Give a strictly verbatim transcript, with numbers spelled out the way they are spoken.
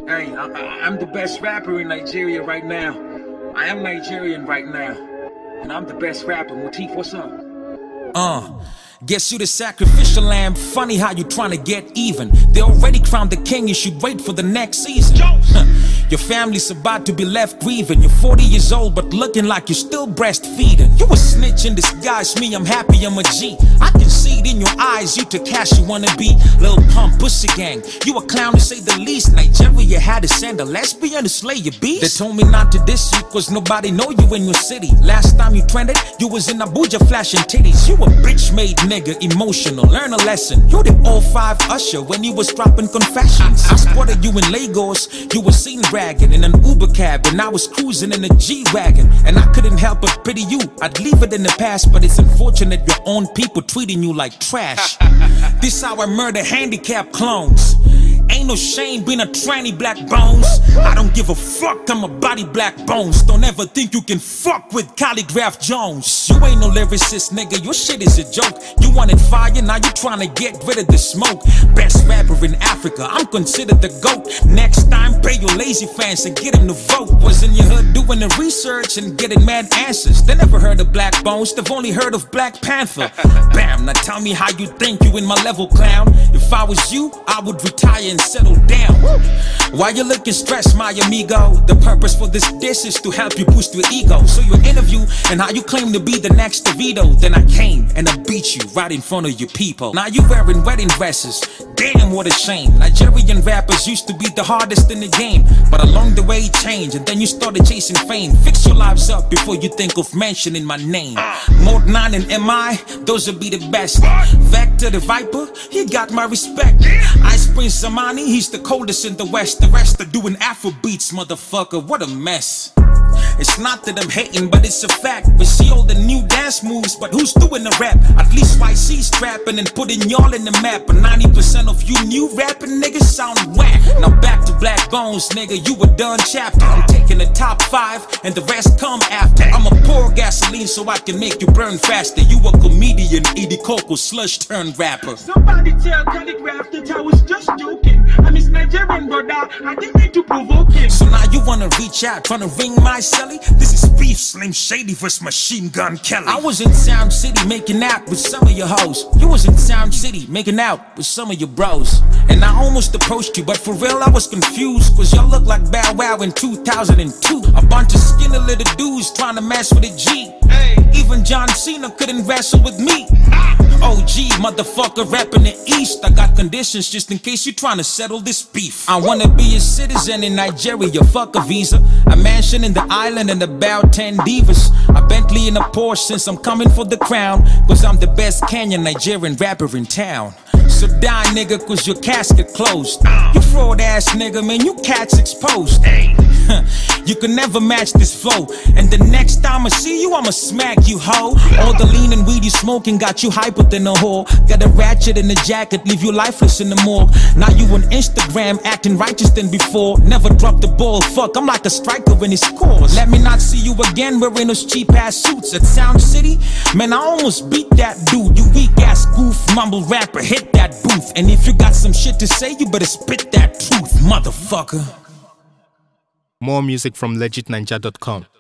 Hey, I, I, I'm the best rapper in Nigeria right now. I am Nigerian right now. And I'm the best rapper. Motif, what's up? Uh, guess you the sacrificial lamb. Funny how you trying to get even. They already crowned the king, you should wait for the next season. Your family's about to be left grieving. You're forty years old but looking like you're still breastfeeding. You a snitch in disguise, me I'm happy I'm a G. I can see it in your eyes, you to cash you wanna be. Lil Pump, Pussy Gang, you a clown to say the least. Nigeria had to send a lesbian to slay your beast. They told me not to diss you cause nobody know you in your city. Last time you trended, you was in Abuja flashing titties. You a bitch made nigga, emotional, learn a lesson. You the oh five Usher when you was dropping confessions. I spotted you in Lagos, you was seen bragging in an Uber cab and I was cruising in a G-Wagon. And I couldn't help but pity you, I'd leave it in the past, but it's unfortunate your own people treating you like trash. This how I murder handicapped clones. Ain't no shame being a tranny black bones. I don't give a fuck, I'm a body black bones. Don't ever think you can fuck with Calligraph Jones. You ain't no lyricist, nigga, your shit is a joke. You wanted fire, now you tryna get rid of the smoke. Best rapper in Africa, I'm considered the GOAT. Next time, pay your lazy fans and get them to vote. Was in your hood doing the research and getting mad answers. They never heard of Black Bones, they've only heard of Black Panther. Bam, now tell me how you think you in my level, clown. If I was you, I would retire and settle down. Why you looking stressed, my amigo? The purpose for this dish is to help you boost your ego. So your interview and how you claim to be the next DeVito. Then I came and I beat you right in front of your people. Now you wearing wedding dresses. Damn, what a shame. Nigerian rappers used to be the hardest in the game, but along the way it changed and then you started chasing fame. Fix your lives up before you think of mentioning my name. Mode nine and M I, those will be the best. Vector the Viper, he got my respect. Ice Prince Zamani, he's the coldest in the West. The rest are doing Afro beats, motherfucker, what a mess. It's not that I'm hating, but it's a fact. We see all the new dance moves, but who's doing the rap? At least Y C's trapping and putting y'all in the map. But ninety percent of you new rapping niggas sound whack. Now back to Black Bones, nigga, you a done chapter. I'm taking the top five and the rest come after. I'ma pour gasoline so I can make you burn faster. You a comedian, Edie Coco slush turned rapper. Somebody tell Calligraph that I was just joking. I'm his Nigerian brother, I didn't mean to provoke him. So now you wanna reach out, tryna ring my celly? This is beef, Slim Shady vs Machine Gun Kelly. I was in Sound City making out with some of your hoes. You was in Sound City making out with some of your bros. And I almost approached you, but for real I was confused, cause y'all look like Bow Wow in two thousand two. A bunch of skinny little dudes trying to mess with a G. Hey. Even John Cena couldn't wrestle with me. O G motherfucker rapping the East. I got conditions just in case you trying to settle this beef. I wanna be a citizen in Nigeria, fuck a visa. A mansion in the island and about ten divas. A Bentley and a Porsche since I'm coming for the crown. Cause I'm the best Kenyan Nigerian rapper in town. So die nigga cause your casket closed. You fraud ass nigga, man, you cats exposed. You can never match this flow. And the next time I see you, I'ma smack you, ho. All the lean and weed you smoking got you hyper than a whore. Got a ratchet in the jacket, leave you lifeless in the morgue. Now you on Instagram acting righteous than before. Never drop the ball, fuck, I'm like a striker when he scores. Let me not see you again wearing those cheap ass suits at Sound City. Man, I almost beat that dude. You weak ass goof, mumble rapper, hit that booth. And if you got some shit to say, you better spit that truth, motherfucker. More music from legit ninja dot com.